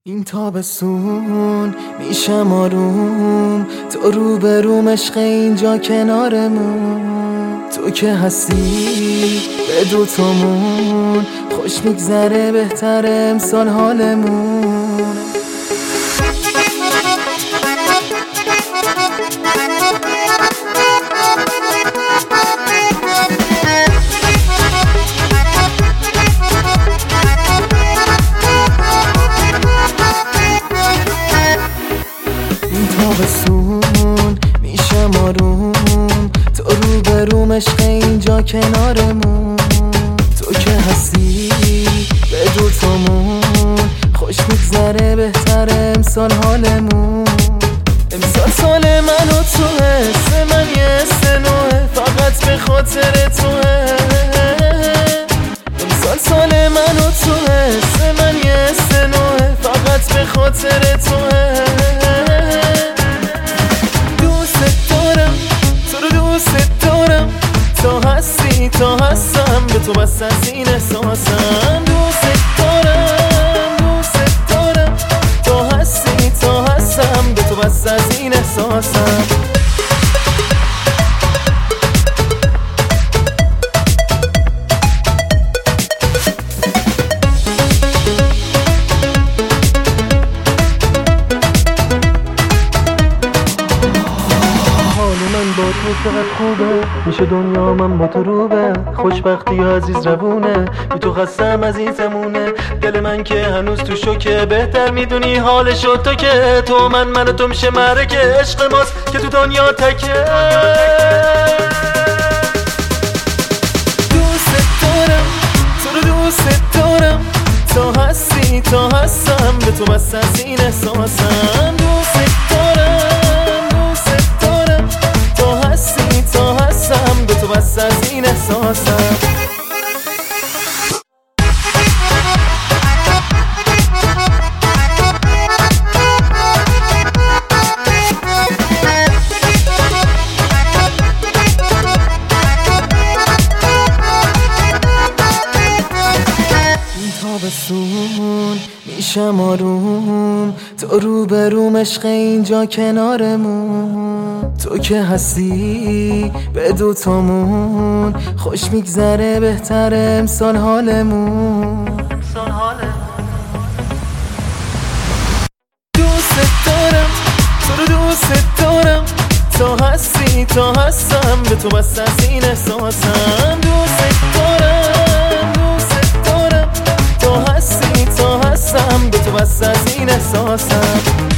این تابستون میشم آروم، تو روبروم عشق اینجا کنارمون. تو که هستی به دوتامون، خوش میگذره بهتره امسال حالمون. تابستون میشم آروم، تو روبروم عشق اینجا کنارمون. تو که هستی به دوتامون، خوش میگذره بهتره امسال حالمون. امسال سال من و توه، سه من یه استنوه، فقط به خاطر توه. امسال سال من و توه، سه من یه استنوه، فقط به خاطر توه. تا هستم به تو بس از این احساسم. دوست دارم تا هستی، تا هستم به تو بس از این احساسم. من با تو چقدر خوبه، میشه دنیا من با تو روبه. خوشبختی عزیز روونه، بی تو خستم از این زمونه. دل من که هنوز تو شوکه، بهتر میدونی حالشو تو که. تو من و تو میشه معرکه، عشق ماست که تو دنیا تکه. دوست دارم تو رو، دوست دارم تا هستی، تا هستم به تو بس از این احساسم. دوست دارم به تو بس از این احساسم. این تابستون میشم آروم، تو روبروم عشق اینجا کنارمون. تو که هستی به دوتامون، خوش میگذره بهتره امسال حالمون. دوست دارم تو رو، دوست دارم تا هستی، تا هستم به تو بس از این احساسم. دوست دارم تا هستی، تا هستم به تو بس از این احساسم.